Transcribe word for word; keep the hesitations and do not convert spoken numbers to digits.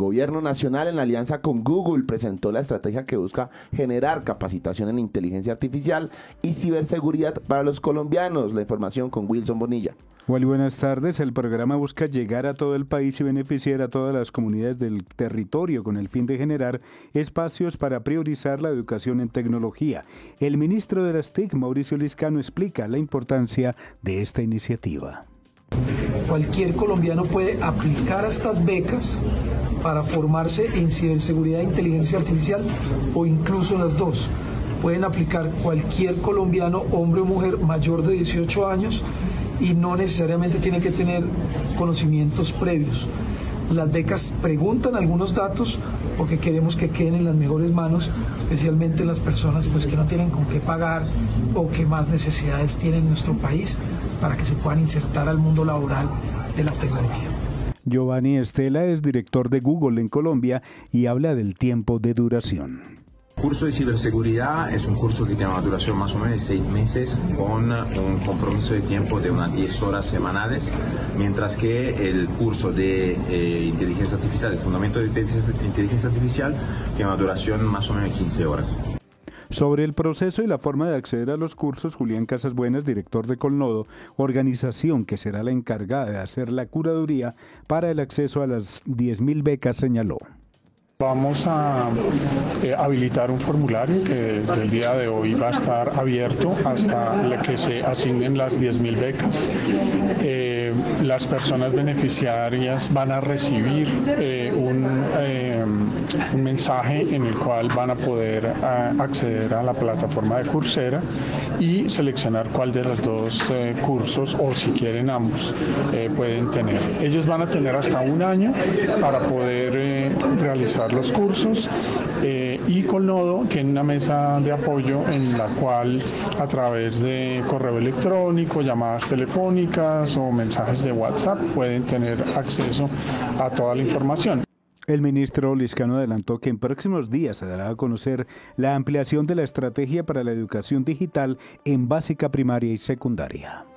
Gobierno Nacional, en alianza con Google, presentó la estrategia que busca generar capacitación en inteligencia artificial y ciberseguridad para los colombianos. La información con Wilson Bonilla. Muy buenas tardes. El programa busca llegar a todo el país y beneficiar a todas las comunidades del territorio con el fin de generar espacios para priorizar la educación en tecnología. El ministro de las T I C, Mauricio Liscano, explica la importancia de esta iniciativa. Cualquier colombiano puede aplicar a estas becas para formarse en ciberseguridad e inteligencia artificial o incluso las dos. Pueden aplicar cualquier colombiano, hombre o mujer, mayor de dieciocho años y no necesariamente tiene que tener conocimientos previos. Las becas preguntan algunos datos porque queremos que queden en las mejores manos, especialmente las personas pues, que no tienen con qué pagar o que más necesidades tienen en nuestro país para que se puedan insertar al mundo laboral de la tecnología. Giovanni Estela es director de Google en Colombia y habla del tiempo de duración. El curso de ciberseguridad es un curso que tiene una duración más o menos de seis meses con un compromiso de tiempo de unas diez horas semanales, mientras que el curso de eh, inteligencia artificial, el fundamento de inteligencia, inteligencia artificial, tiene una duración más o menos de quince horas. Sobre el proceso y la forma de acceder a los cursos, Julián Casasbuenas, director de Colnodo, organización que será la encargada de hacer la curaduría para el acceso a las diez mil becas, señaló. Vamos a eh, habilitar un formulario que desde el día de hoy va a estar abierto hasta que se asignen las diez mil becas. Eh, las personas beneficiarias van a recibir eh, un, eh, un mensaje en el cual van a poder a, acceder a la plataforma de Coursera y seleccionar cuál de los dos eh, cursos, o si quieren ambos, eh, pueden tener. Ellos van a tener hasta un año para poder eh, realizar los cursos eh, y Colnodo tiene una mesa de apoyo en la cual a través de correo electrónico, llamadas telefónicas o mensajes de WhatsApp pueden tener acceso a toda la información. El ministro Liscano adelantó que en próximos días se dará a conocer la ampliación de la estrategia para la educación digital en básica, primaria y secundaria.